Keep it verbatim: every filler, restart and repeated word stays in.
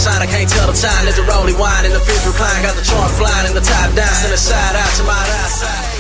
sign, I can't tell the time. There's a rolling wine in the fifth recline. Got the charm flying in the top down. Send a side out to my right side.